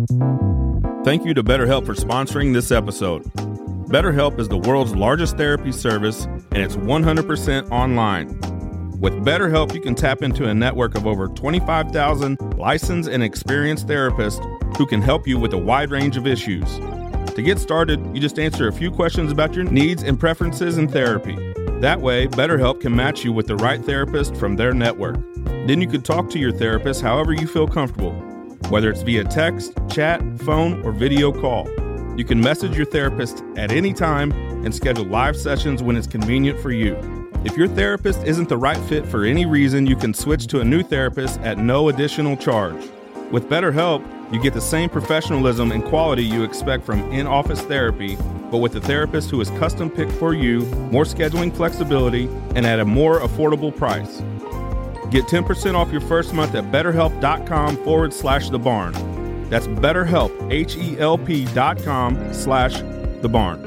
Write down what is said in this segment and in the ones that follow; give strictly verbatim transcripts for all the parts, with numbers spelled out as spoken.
Thank you to BetterHelp for sponsoring this episode. BetterHelp is the world's largest therapy service, and it's one hundred percent online. With BetterHelp, you can tap into a network of over twenty-five thousand licensed and experienced therapists who can help you with a wide range of issues. To get started, you just answer a few questions about your needs and preferences in therapy. That way, BetterHelp can match you with the right therapist from their network. Then you can talk to your therapist however you feel comfortable, whether it's via text, chat, phone, or video call. You can message your therapist at any time and schedule live sessions when it's convenient for you. If your therapist isn't the right fit for any reason, you can switch to a new therapist at no additional charge. With BetterHelp, you get the same professionalism and quality you expect from in-office therapy, but with a therapist who is custom picked for you, more scheduling flexibility, and at a more affordable price. Get ten percent off your first month at betterhelp.com forward slash the barn. That's BetterHelp, H-E-L-P dot com slash the barn.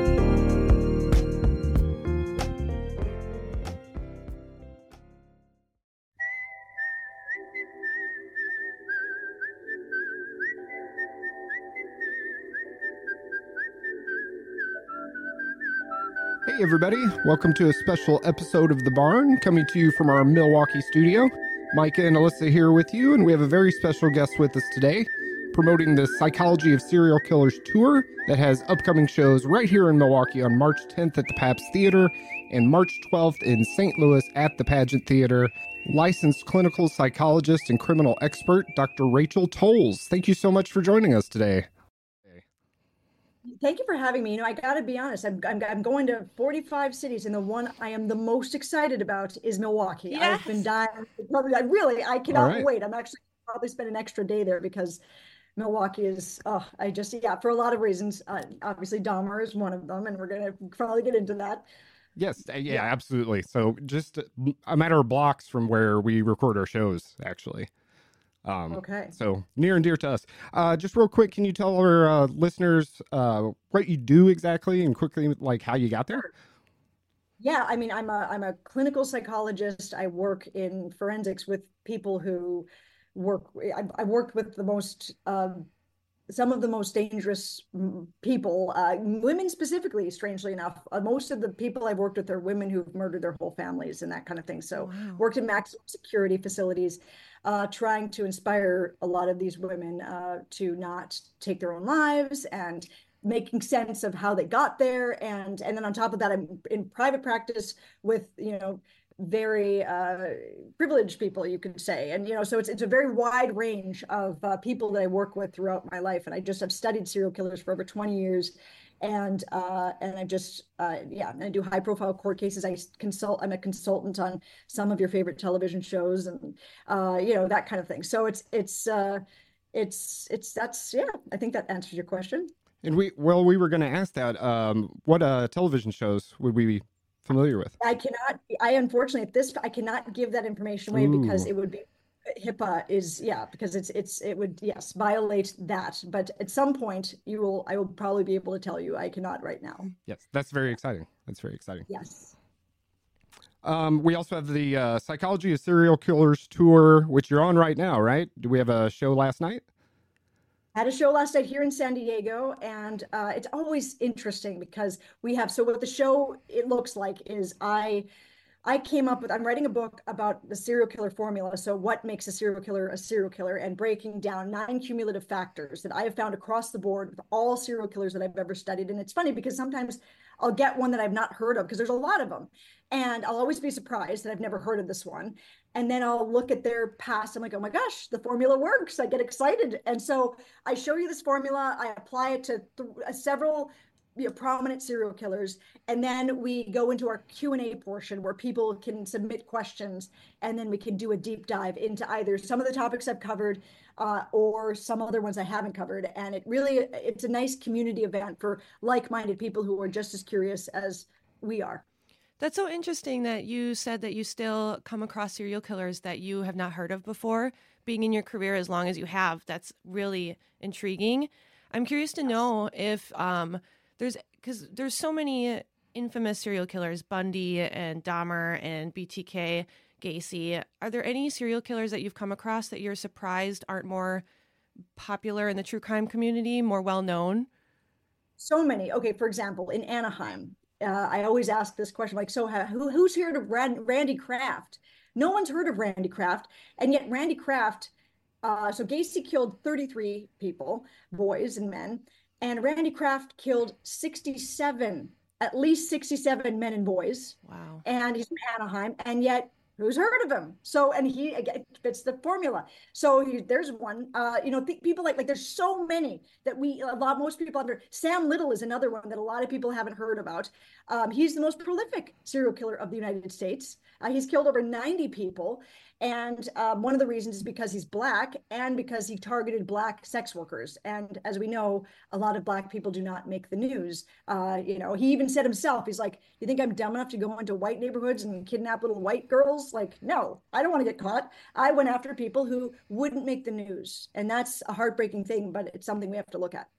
Hey everybody, welcome to a special episode of The Barn, coming to you from our Milwaukee studio. Micah and Alyssa here with you, and we have a very special guest with us today, promoting the Psychology of Serial Killers tour that has upcoming shows right here in Milwaukee on March tenth at the Pabst Theater and March twelfth in Saint Louis at the Pageant Theater. Licensed clinical psychologist and criminal expert, Doctor Rachel Toles. Thank you so much for joining us today. Thank you for having me. You know, I got to be honest, I'm, I'm, I'm going to forty-five cities, and the one I am the most excited about is Milwaukee. Yes. I've been dying. Probably, I really, I cannot right. wait. I'm actually probably spend an extra day there because Milwaukee is, oh, I just, yeah, for a lot of reasons. Uh, obviously, Dahmer is one of them, and we're going to probably get into that. Yes, yeah, yeah, absolutely. So just a matter of blocks from where we record our shows, actually. Um, okay. So near and dear to us. Uh, just real quick, can you tell our uh, listeners uh, what you do exactly and quickly, like how you got there? Yeah, I mean, I'm a I'm a clinical psychologist. I work in forensics with people who work. I, I worked with the most, um, some of the most dangerous people, uh, women specifically. Strangely enough, uh, most of the people I've worked with are women who've murdered their whole families and that kind of thing. So, Wow. worked in maximum security facilities. Uh, trying to inspire a lot of these women uh, to not take their own lives and making sense of how they got there. And, and then on top of that, I'm in private practice with, you know, very uh, privileged people, you could say. And, you know, so it's, it's a very wide range of uh, people that I work with throughout my life. And I just have studied serial killers for over twenty years. And uh, and I just, uh, yeah, I do high profile court cases. I consult, I'm a consultant on some of your favorite television shows and, uh, you know, that kind of thing. So it's, it's, uh, it's, it's, that's, yeah, I think that answers your question. And we, well, we were going to ask that, um, what uh, television shows would we be familiar with? I cannot, I unfortunately at this, I cannot give that information away Ooh. because it would be, HIPAA is, yeah, because it's, it's, it would, yes, violate that. But at some point you will, I will probably be able to tell you. I cannot right now. Yes, that's very exciting. That's very exciting. Yes. Um, we also have the uh, Psychology of Serial Killers tour, which you're on right now, right? Do we have a show last night? Had a show last night here in San Diego, and uh, it's always interesting because we have, so what the show, it looks like is I, I came up with, I'm writing a book about the serial killer formula. So what makes a serial killer a serial killer, and breaking down nine cumulative factors that I have found across the board with all serial killers that I've ever studied. And it's funny because sometimes I'll get one that I've not heard of because there's a lot of them. And I'll always be surprised that I've never heard of this one. And then I'll look at their past. I'm like, oh my gosh, the formula works. I get excited. And so I show you this formula. I apply it to th- several you know, prominent serial killers. And then we go into our Q and A portion where people can submit questions. And then we can do a deep dive into either some of the topics I've covered uh, or some other ones I haven't covered. And it really, it's a nice community event for like-minded people who are just as curious as we are. That's so interesting that you said that you still come across serial killers that you have not heard of before, being in your career as long as you have. That's really intriguing. I'm curious to know if um, there's, because there's so many infamous serial killers, Bundy and Dahmer and B T K, Gacy. Are there any serial killers that you've come across that you're surprised aren't more popular in the true crime community, more well known? So many. Okay, for example, in Anaheim, uh, I always ask this question, like, so who, who's heard of Rand, Randy Kraft? No one's heard of Randy Kraft, and yet Randy Kraft, uh, so Gacy killed thirty-three people, boys and men, and Randy Kraft killed sixty-seven, at least sixty-seven men and boys. Wow. And he's from Anaheim, and yet who's heard of him? So, and he again fits the formula. So he, there's one, uh, you know, th- people like, like there's so many that we, a lot, most people under, Sam Little is another one that a lot of people haven't heard about. Um, he's the most prolific serial killer of the United States. Uh, he's killed over ninety people. And um, one of the reasons is because he's Black and because he targeted Black sex workers. And as we know, a lot of Black people do not make the news. Uh, you know, he even said himself, he's like, you think I'm dumb enough to go into white neighborhoods and kidnap little white girls? Like, no, I don't want to get caught. I went after people who wouldn't make the news. And that's a heartbreaking thing, but it's something we have to look at.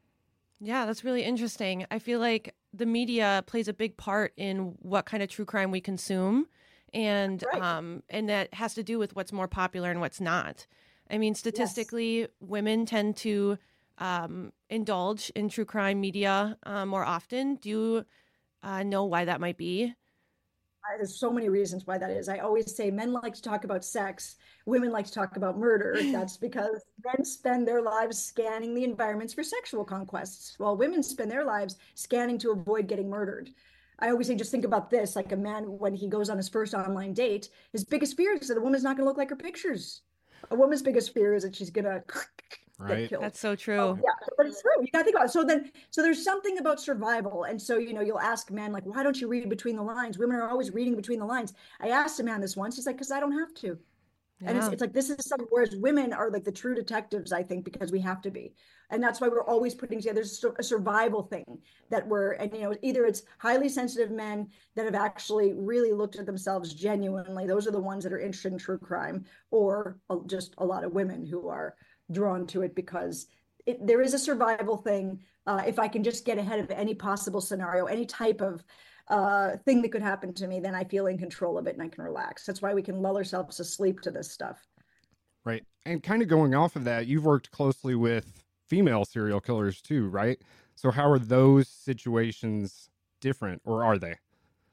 Yeah, that's really interesting. I feel like the media plays a big part in what kind of true crime we consume. And right. um, and that has to do with what's more popular and what's not. I mean, statistically, yes. women tend to um, indulge in true crime media uh, more often. Do you uh, know why that might be? There's so many reasons why that is. I always say men like to talk about sex, women like to talk about murder. That's because men spend their lives scanning the environments for sexual conquests, while women spend their lives scanning to avoid getting murdered. I always say, just think about this, like a man, when he goes on his first online date, his biggest fear is that a woman's not going to look like her pictures. A woman's biggest fear is that she's going to right. get killed. That's so true. Oh, yeah, but it's true. You got to think about it. So then, so there's something about survival. And so, you know, you'll ask men, like, why don't you read between the lines? Women are always reading between the lines. I asked a man this once. He's like, because I don't have to. Yeah. And it's, it's like, this is something, whereas women are like the true detectives, I think, because we have to be. And that's why we're always putting together a survival thing that we're, and, you know, either it's highly sensitive men that have actually really looked at themselves genuinely. Those are the ones that are interested in true crime, or just a lot of women who are drawn to it because it, there is a survival thing. Uh, if I can just get ahead of any possible scenario, any type of uh, thing that could happen to me, then I feel in control of it and I can relax. That's why we can lull ourselves asleep to this stuff. Right. And kind of going off of that, you've worked closely with female serial killers too, right? So how are those situations different, or are they?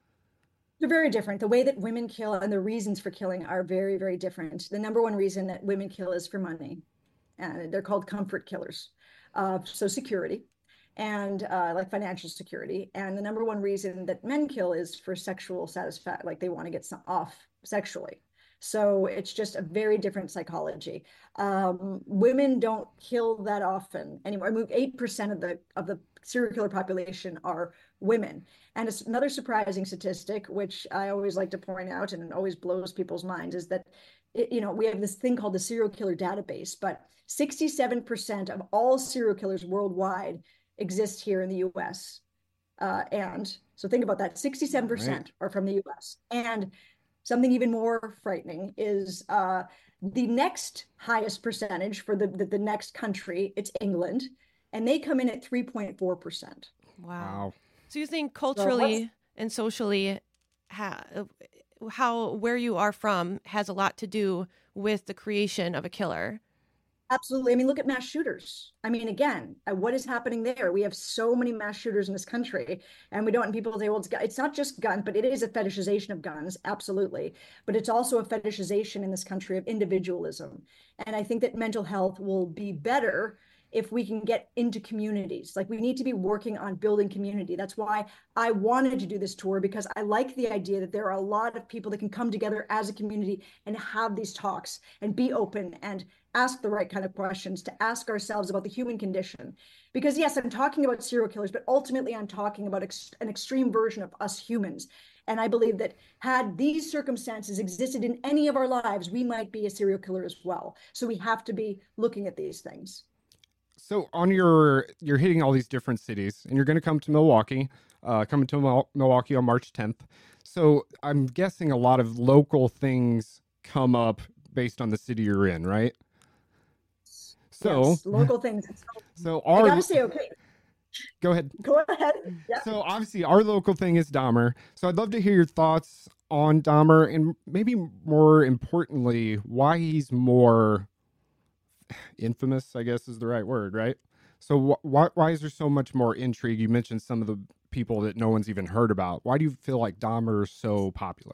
They're very different. The way that women kill and the reasons for killing are very, very different. The number one reason that women kill is for money. And they're called comfort killers. Uh, so security. And uh, like financial security. And the number one reason that men kill is for sexual satisfaction, like they want to get some off sexually. So it's just a very different psychology. Um, women don't kill that often anymore. I mean, eight percent of the of the serial killer population are women. And it's another surprising statistic, which I always like to point out, and it always blows people's minds, is that, it, you know, we have this thing called the serial killer database, but sixty-seven percent of all serial killers worldwide exist here in the U S. Uh, and so think about that, sixty-seven percent right. are from the U S. And something even more frightening is uh, the next highest percentage for the, the, the next country, it's England, and they come in at three point four percent. Wow. wow. So you think culturally so and socially, how, how where you are from has a lot to do with the creation of a killer? Absolutely. I mean, look at mass shooters. I mean, again, what is happening there? We have so many mass shooters in this country, and we don't want people to say, well, it's, it's not just guns, but it is a fetishization of guns. Absolutely. But it's also a fetishization in this country of individualism. And I think that mental health will be better if we can get into communities. Like, we need to be working on building community. That's why I wanted to do this tour, because I like the idea that there are a lot of people that can come together as a community and have these talks and be open and ask the right kind of questions, to ask ourselves about the human condition. Because yes, I'm talking about serial killers, but ultimately I'm talking about ex- an extreme version of us humans. And I believe that had these circumstances existed in any of our lives, we might be a serial killer as well. So we have to be looking at these things. So on your, you're hitting all these different cities, and you're going to come to Milwaukee, uh, coming to Mil- Milwaukee on March tenth. So I'm guessing a lot of local things come up based on the city you're in, right? So yes, local things. So our, I gotta say, okay. Go ahead. Go ahead. Yeah. So obviously our local thing is Dahmer. So I'd love to hear your thoughts on Dahmer, and maybe more importantly, why he's more infamous, I guess is the right word, right? So wh- why why is there so much more intrigue? You mentioned some of the people that no one's even heard about. Why do you feel like Dahmer is so popular?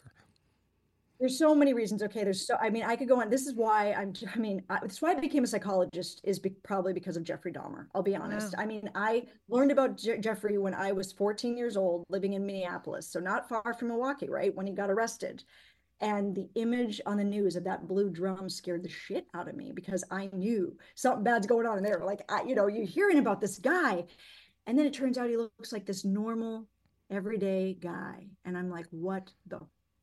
There's so many reasons. Okay, there's so I mean, I could go on. This is why I'm. I mean, I, that's why I became a psychologist. Is be, probably because of Jeffrey Dahmer. I'll be honest. Wow. I mean, I learned about Je- Jeffrey when I was fourteen years old, living in Minneapolis, so not far from Milwaukee, right? When he got arrested, and the image on the news of that blue drum scared the shit out of me because I knew something bad's going on in there. Like, I, you know, you're hearing about this guy, and then it turns out he looks like this normal, everyday guy, and I'm like, what the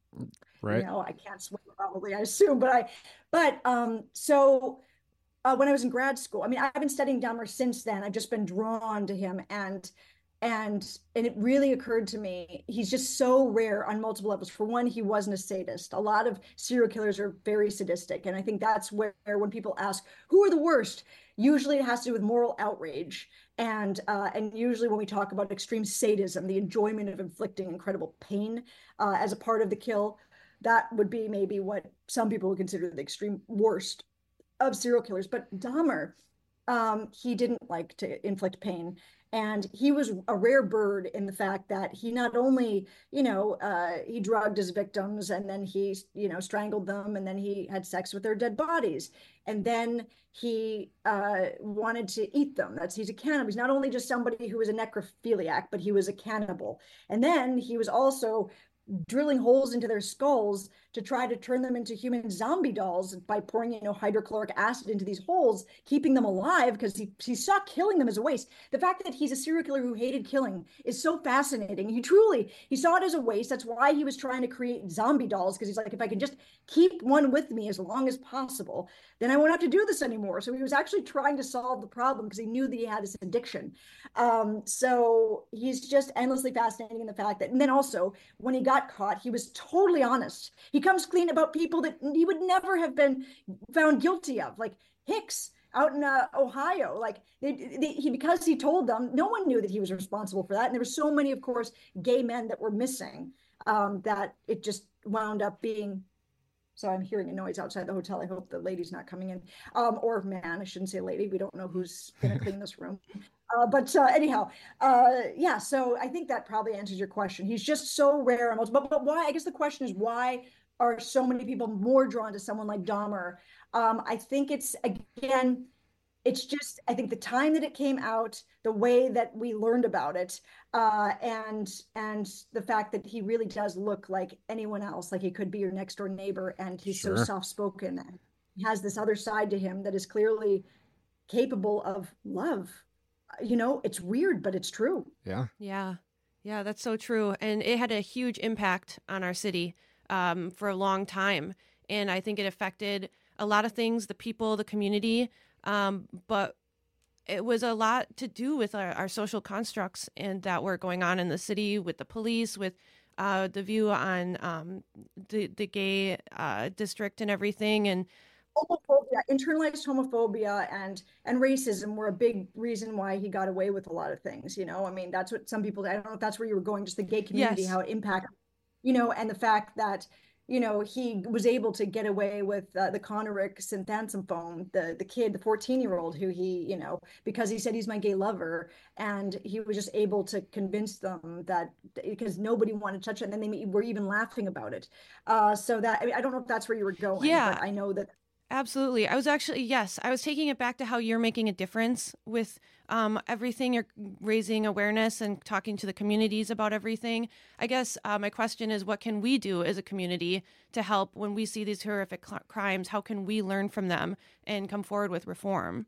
Right. you know, I can't swear probably, I assume, but I, but um, so uh, when I was in grad school, I mean, I've been studying Dahmer since then. I've just been drawn to him, and and and it really occurred to me, he's just so rare on multiple levels. For one, he wasn't a sadist. A lot of serial killers are very sadistic, and I think that's where when people ask who are the worst, usually it has to do with moral outrage. And uh, and usually when we talk about extreme sadism, the enjoyment of inflicting incredible pain uh, as a part of the kill, that would be maybe what some people would consider the extreme worst of serial killers. But Dahmer, um, he didn't like to inflict pain. And he was a rare bird in the fact that he not only, you know, uh, he drugged his victims and then he, you know, strangled them and then he had sex with their dead bodies. And then he uh, wanted to eat them. That's he's a cannibal. He's not only just somebody who was a necrophiliac, but he was a cannibal. And then he was also drilling holes into their skulls to try to turn them into human zombie dolls by pouring, you know, hydrochloric acid into these holes, keeping them alive because he, he saw killing them as a waste. The fact that he's a serial killer who hated killing is so fascinating. He truly, he saw it as a waste. That's why he was trying to create zombie dolls, because he's like, if I can just keep one with me as long as possible, then I won't have to do this anymore. So he was actually trying to solve the problem because he knew that he had this addiction. Um, so he's just endlessly fascinating in the fact that, and then also when he got caught, he was totally honest. He comes clean about people that he would never have been found guilty of, like Hicks out in uh, Ohio. Like they, they, he, because he told them, no one knew that he was responsible for that. And there were so many, of course, gay men that were missing um, that it just wound up being. So I'm hearing a noise outside the hotel. I hope the lady's not coming in, um, or man, I shouldn't say lady. We don't know who's going to clean this room. Uh, but uh, anyhow, uh, yeah, so I think that probably answers your question. He's just so rare. But, but why? I guess the question is, why are so many people more drawn to someone like Dahmer? Um, I think it's, again, it's just, I think the time that it came out, the way that we learned about it, uh, and and the fact that he really does look like anyone else, like he could be your next door neighbor, and he's Sure. so soft-spoken, and he has this other side to him that is clearly capable of love. You know, it's weird, but it's true. Yeah. Yeah. Yeah, that's so true. And it had a huge impact on our city um, for a long time. And I think it affected a lot of things, the people, the community. Um, but it was a lot to do with our, our social constructs and that were going on in the city with the police, with uh, the view on um, the, the gay uh, district and everything. And homophobia, internalized homophobia and and racism were a big reason why he got away with a lot of things. You know, I mean, that's what some people, I don't know if that's where you were going, just the gay community, yes. how it impacted, you know, and the fact that, you know, he was able to get away with uh, the Conoric Synthanthrophobe, the the kid, the fourteen year old who he, you know, because he said he's my gay lover, and he was just able to convince them that, because nobody wanted to touch it, and then they were even laughing about it. Uh, so that, I mean, I don't know if that's where you were going, Yeah. but I know that. Absolutely. I was actually, yes, I was taking it back to how you're making a difference with um, everything. You're raising awareness and talking to the communities about everything. I guess uh, my question is, what can we do as a community to help when we see these horrific cl- crimes? How can we learn from them and come forward with reform?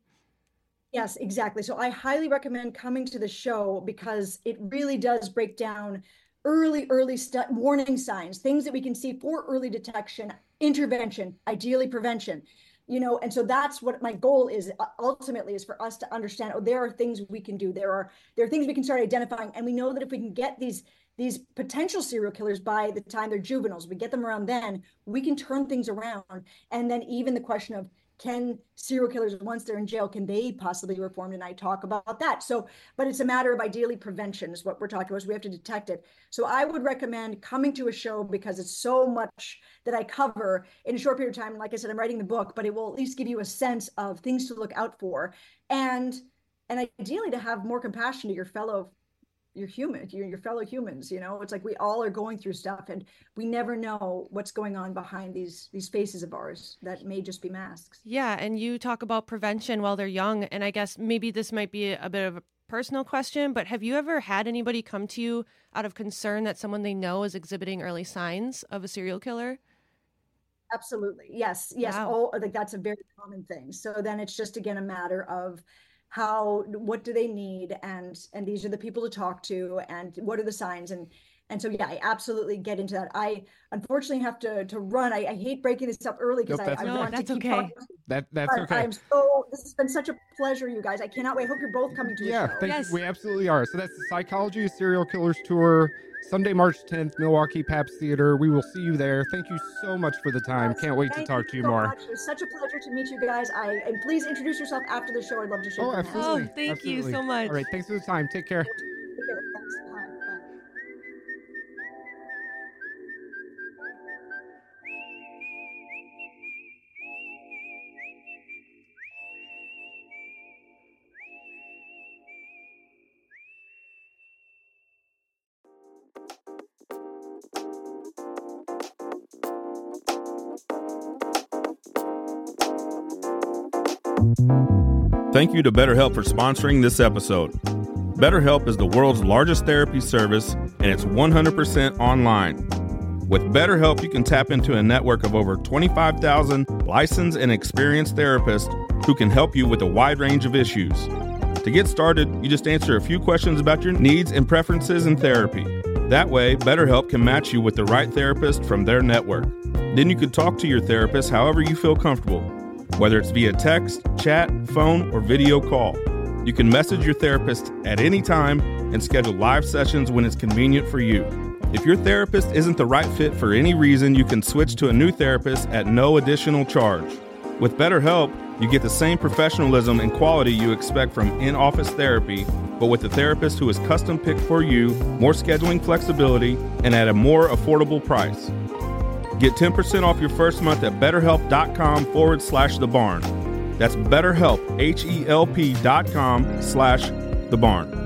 Yes, exactly. So I highly recommend coming to the show because it really does break down early, early st- warning signs, things that we can see for early detection, intervention, ideally prevention. You know, and so that's what my goal is ultimately, is for us to understand, oh, there are things we can do. There are there are things we can start identifying. And we know that if we can get these these potential serial killers by the time they're juveniles, we get them around then, we can turn things around. And then even the question of, can serial killers, once they're in jail, can they possibly be reformed? And I talk about that. So, but it's a matter of ideally prevention is what we're talking about. So we have to detect it. So I would recommend coming to a show because it's so much that I cover in a short period of time. Like I said, I'm writing the book, but it will at least give you a sense of things to look out for. And, and ideally to have more compassion to your fellow your human, your, your fellow humans, you know, it's like we all are going through stuff and we never know what's going on behind these these faces of ours that may just be masks. Yeah, and you talk about prevention while they're young, and I guess maybe this might be a bit of a personal question, but have you ever had anybody come to you out of concern that someone they know is exhibiting early signs of a serial killer? Absolutely. Yes. Yes. Wow. Oh, like that's a very common thing. So then it's just, again, a matter of how, what do they need? And, and these are the people to talk to, and what are the signs? And, and so, yeah, I absolutely get into that. I unfortunately have to, to run. I, I hate breaking this up early because nope, I, I no, want that's to keep okay. talking. That, that's but okay. I'm so, this has been such a pleasure, you guys. I cannot wait. I hope you're both coming to yeah, the show. thank Yes. you. We absolutely are. So that's the Psychology of Serial Killers Tour, Sunday, March tenth, Milwaukee Pabst Theater. We will see you there. Thank you so much for the time. Yes, Can't wait to thank talk to you so more. much. It was such a pleasure to meet you guys. I and please introduce yourself after the show. I'd love to shake Oh, your hand. absolutely. Oh, thank you absolutely. so much. All right, thanks for the time. Take care. Okay, thanks. Bye. Bye. Thank you to BetterHelp for sponsoring this episode. BetterHelp is the world's largest therapy service, and it's one hundred percent online. With BetterHelp, you can tap into a network of over twenty-five thousand licensed and experienced therapists who can help you with a wide range of issues. To get started, you just answer a few questions about your needs and preferences in therapy. That way, BetterHelp can match you with the right therapist from their network. Then you can talk to your therapist however you feel comfortable, whether it's via text, chat, phone, or video call. You can message your therapist at any time and schedule live sessions when it's convenient for you. If your therapist isn't the right fit for any reason, you can switch to a new therapist at no additional charge. With BetterHelp, you get the same professionalism and quality you expect from in-office therapy, but with a therapist who is custom picked for you, more scheduling flexibility, and at a more affordable price. Get ten percent off your first month at betterhelp.com forward slash the barn. That's betterhelp, H E L P dot com slash the barn.